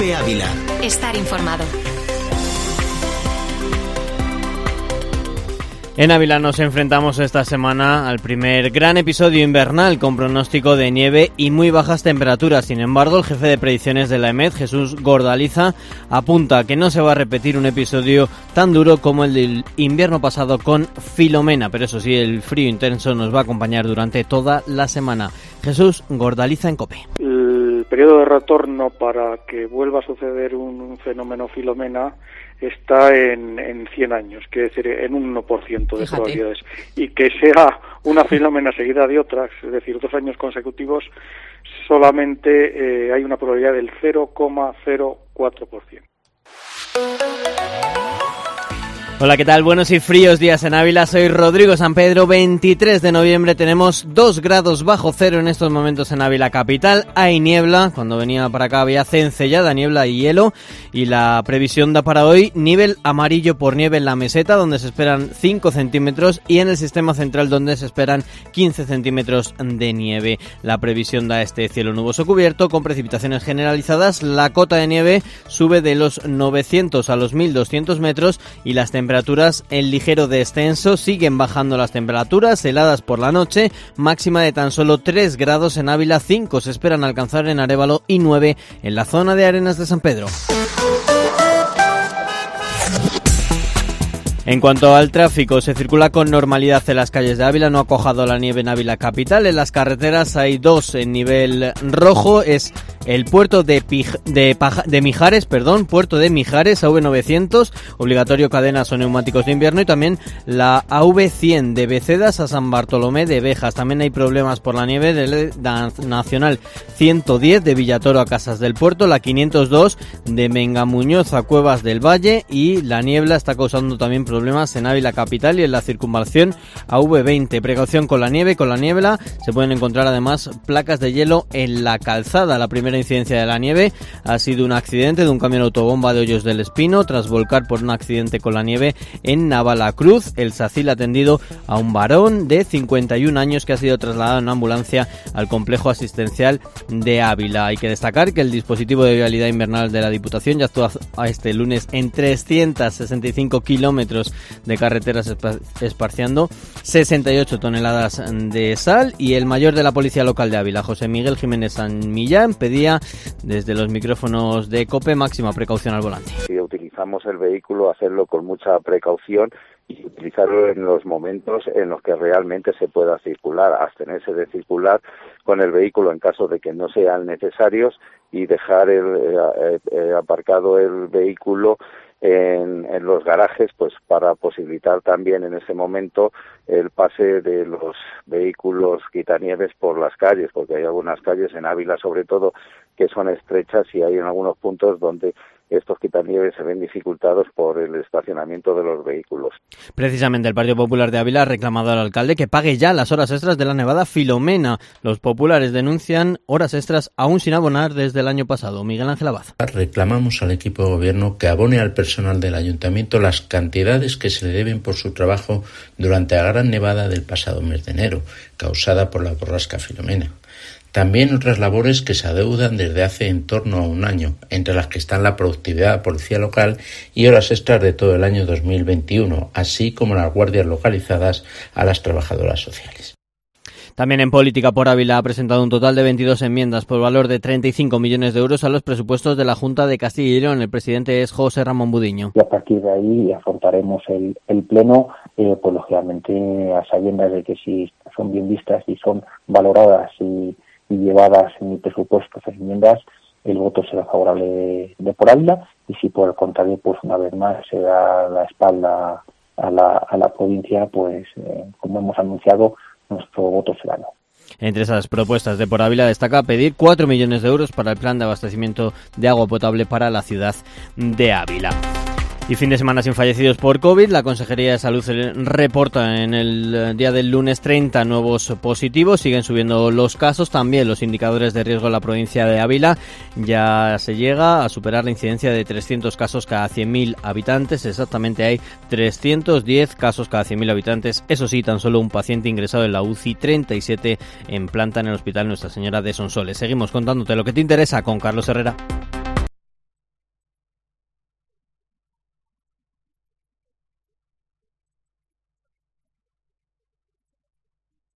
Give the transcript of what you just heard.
COPE Ávila. Estar informado. En Ávila nos enfrentamos esta semana al primer gran episodio invernal con pronóstico de nieve y muy bajas temperaturas. Sin embargo, el jefe de predicciones de la EMET, Jesús Gordaliza, apunta que no se va a repetir un episodio tan duro como el del invierno pasado con Filomena. Pero eso sí, el frío intenso nos va a acompañar durante toda la semana. Jesús Gordaliza en COPE. El periodo de retorno para que vuelva a suceder un fenómeno Filomena está en 100 años, quiere decir en un 1% de probabilidades. Y que sea una Filomena seguida de otras, es decir, 2 años consecutivos, solamente hay una probabilidad del 0,04%. Hola, ¿qué tal? Buenos y fríos días en Ávila. Soy Rodrigo San Pedro. 23 de noviembre, tenemos 2 grados bajo cero en estos momentos en Ávila capital. Hay niebla, cuando venía para acá había cencellada, niebla y hielo. Y la previsión da para hoy nivel amarillo por nieve en la meseta, donde se esperan 5 centímetros, y en el sistema central, donde se esperan 15 centímetros de nieve. La previsión da este cielo nuboso cubierto con precipitaciones generalizadas. La cota de nieve sube de los 900 a los 1200 metros y las temperaturas en ligero descenso. Siguen bajando las temperaturas, heladas por la noche, máxima de tan solo 3 grados en Ávila, 5 se esperan alcanzar en Arévalo y 9 en la zona de Arenas de San Pedro. En cuanto al tráfico, se circula con normalidad en las calles de Ávila. No ha cuajado la nieve en Ávila capital. En las carreteras hay 2 en nivel rojo. Es el puerto de Mijares, puerto de Mijares, AV900, obligatorio cadenas o neumáticos de invierno, y también la AV100 de Becedas a San Bartolomé de Bejas. También hay problemas por la nieve de la Nacional 110 de Villatoro a Casas del Puerto, la 502 de Mengamuñoz a Cuevas del Valle, y la niebla está causando también problemas en Ávila capital y en la circunvalación AV20. Precaución con la nieve y con la niebla. Se pueden encontrar además placas de hielo en la calzada. La primera incidencia de la nieve ha sido un accidente de un camión autobomba de Hoyos del Espino tras volcar por un accidente con la nieve en Navalacruz. El SACIL ha atendido a un varón de 51 años que ha sido trasladado en una ambulancia al complejo asistencial de Ávila. Hay que destacar que el dispositivo de vialidad invernal de la Diputación ya actúa este lunes en 365 kilómetros de carreteras, esparciando 68 toneladas de sal, y el mayor de la Policía Local de Ávila, José Miguel Jiménez San Millán, pedía desde los micrófonos de COPE máxima precaución al volante. Si utilizamos el vehículo, hacerlo con mucha precaución y utilizarlo en los momentos en los que realmente se pueda circular, abstenerse de circular con el vehículo en caso de que no sean necesarios y dejar aparcado el vehículo en los garajes, pues para posibilitar también en ese momento el pase de los vehículos quitanieves por las calles, porque hay algunas calles en Ávila sobre todo que son estrechas y hay en algunos puntos donde estos quitanieves se ven dificultados por el estacionamiento de los vehículos. Precisamente el Partido Popular de Ávila ha reclamado al alcalde que pague ya las horas extras de la nevada Filomena. Los populares denuncian horas extras aún sin abonar desde el año pasado. Miguel Ángel Abad. Reclamamos al equipo de gobierno que abone al personal del ayuntamiento las cantidades que se le deben por su trabajo durante la gran nevada del pasado mes de enero, causada por la borrasca Filomena. También otras labores que se adeudan desde hace en torno a un año, entre las que están la productividad de la policía local y horas extras de todo el año 2021, así como las guardias localizadas a las trabajadoras sociales. También en Política por Ávila ha presentado un total de 22 enmiendas por valor de 35 millones de euros a los presupuestos de la Junta de Castilla y León. El presidente es José Ramón Budiño. Y a partir de ahí afrontaremos el pleno, pues lógicamente a sabiendas de que si son bien vistas y son valoradas y llevadas en el presupuesto, esas enmiendas, el voto será favorable de por Ávila, y si por el contrario, pues una vez más se da la espalda a la provincia, pues como hemos anunciado, nuestro voto será no. Entre esas propuestas de Por Ávila destaca pedir 4 millones de euros para el plan de abastecimiento de agua potable para la ciudad de Ávila. Y fin de semana sin fallecidos por COVID. La Consejería de Salud reporta en el día del lunes 30 nuevos positivos. Siguen subiendo los casos, también los indicadores de riesgo en la provincia de Ávila. Ya se llega a superar la incidencia de 300 casos cada 100.000 habitantes. Exactamente hay 310 casos cada 100.000 habitantes. Eso sí, tan solo un paciente ingresado en la UCI, 37 en planta en el Hospital Nuestra Señora de Sonsoles. Seguimos contándote lo que te interesa con Carlos Herrera.